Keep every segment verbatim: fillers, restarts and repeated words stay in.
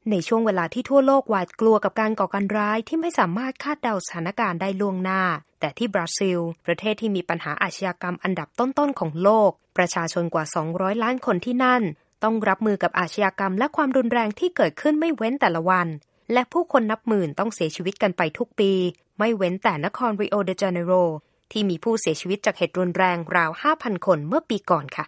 ในช่วงเวลาที่ทั่วโลกหวาดกลัวกับการก่อการร้ายที่ไม่สามารถคาดเดาสถานการณ์ได้ล่วงหน้าแต่ที่บราซิลประเทศที่มีปัญหาอาชญากรรมอันดับต้นๆของโลกประชาชนกว่าสองร้อยล้านคนที่นั่นต้องรับมือกับอาชญากรรมและความรุนแรงที่เกิดขึ้นไม่เว้นแต่ละวันและผู้คนนับหมื่นต้องเสียชีวิตกันไปทุกปีไม่เว้นแต่นครริโอเดจาเนโรที่มีผู้เสียชีวิตจากเหตุรุนแรงราว ห้าพัน คนเมื่อปีก่อนค่ะ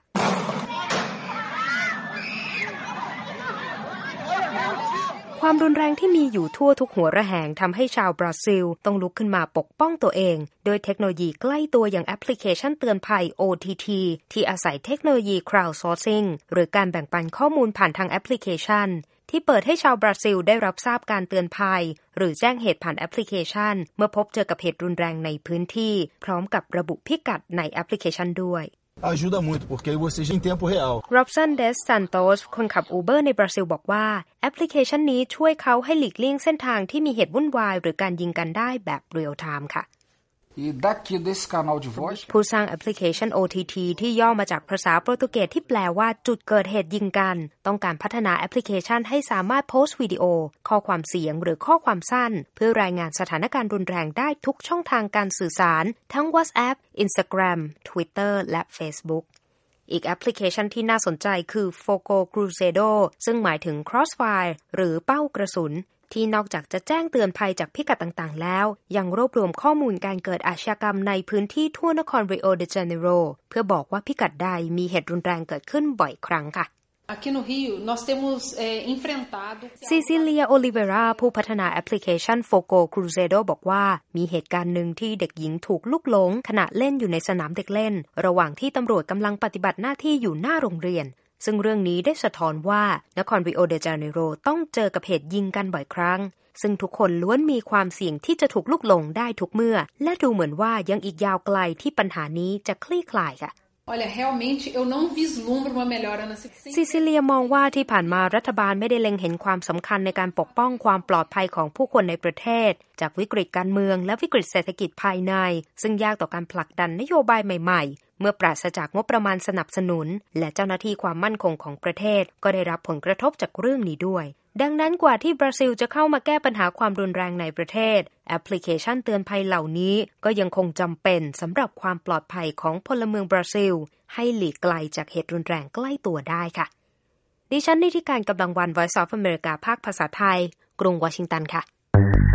ความรุนแรงที่มีอยู่ทั่วทุกหัวระแหงทำให้ชาวบราซิลต้องลุกขึ้นมาปกป้องตัวเองโดยเทคโนโลยีใกล้ตัวอย่างแอปพลิเคชันเตือนภัย โอ ที ที ที่อาศัยเทคโนโลยี crowdsourcing หรือการแบ่งปันข้อมูลผ่านทางแอปพลิเคชันที่เปิดให้ชาวบราซิลได้รับทราบการเตือนภัยหรือแจ้งเหตุผ่านแอปพลิเคชันเมื่อพบเจอกับเหตุรุนแรงในพื้นที่พร้อมกับระบุพิกัดในแอปพลิเคชันด้วย ajuda muito porque aí você em tempo real Robson Des Santos คนขับ Uber ในบราซิลบอกว่าแอปพลิเคชันนี้ช่วยเขาให้หลีกเลี่ยงเส้นทางที่มีเหตุวุ่นวายหรือการยิงกันได้แบบเรียลไทม์ค่ะ E daqui desse canal de voz ผู้สร้างแอปพลิเคชัน โอ ที ที ที่ย่อมาจากภาษาโปรตุเกสที่แปลว่าจุดเกิดเหตุยิงกันต้องการพัฒนาแอปพลิเคชันให้สามารถโพสต์วิดีโอข้อความเสียงหรือข้อความสั้นเพื่อรายงานสถานการณ์รุนแรงได้ทุกช่องทางการสื่อสารทั้ง WhatsApp Instagram Twitter และ Facebook อีกแอปพลิเคชันที่น่าสนใจคือ Fogo Cruzado ซึ่งหมายถึง Crossfire หรือเป้ากระสุนที่นอกจากจะแจ้งเตือนภัยจากพิกัดต่างๆแล้วยังรวบรวมข้อมูลการเกิดอาชญากรรมในพื้นที่ทั่วนครริโอเดจาเนโรเพื่อบอกว่าพิกัดใดมีเหตุรุนแรงเกิดขึ้นบ่อยครั้งค่ะ Aqui no Rio nós temos eh, enfrentado ซิซิเลียโอลิเวราผู้พัฒนาแอปพลิเคชัน Fogo Cruzado บอกว่ามีเหตุการณ์หนึ่งที่เด็กหญิงถูกลุกหลงขณะเล่นอยู่ในสนามเด็กเล่นระหว่างที่ตำรวจกำลังปฏิบัติหน้าที่อยู่หน้าโรงเรียนซึ่งเรื่องนี้ได้สะท้อนว่านครริโอเดจาเนโรต้องเจอกับเหตุยิงกันบ่อยครั้งซึ่งทุกคนล้วนมีความเสี่ยงที่จะถูกลุกหลงได้ทุกเมื่อและดูเหมือนว่ายังอีกยาวไกลที่ปัญหานี้จะคลี่คลายค่ะ Olha, realmente eu não vislumbro uma melhora na situação. ซิซิเลียมองว่าที่ผ่านมารัฐบาลไม่ได้เล็งเห็นความสำคัญในการปกป้องความปลอดภัยของผู้คนในประเทศจากวิกฤตการเมืองและวิกฤตเศรษฐกิจภายในซึ่งยากต่อการผลักดันนโยบายใหม่ๆเมื่อปราศจากงบประมาณสนับสนุนและเจ้าหน้าที่ความมั่นคงของประเทศก็ได้รับผลกระทบจากเรื่องนี้ด้วยดังนั้นกว่าที่บราซิลจะเข้ามาแก้ปัญหาความรุนแรงในประเทศแอปพลิเคชันเตือนภัยเหล่านี้ก็ยังคงจำเป็นสำหรับความปลอดภัยของพลเมืองบราซิลให้หลีกไกลจากเหตุรุนแรงใกล้ตัวได้ค่ะดิฉันนิติการกำลังวัน Voice of America ภาคภาษาไทยกรุงวอชิงตัน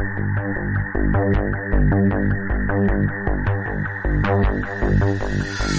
ค่ะ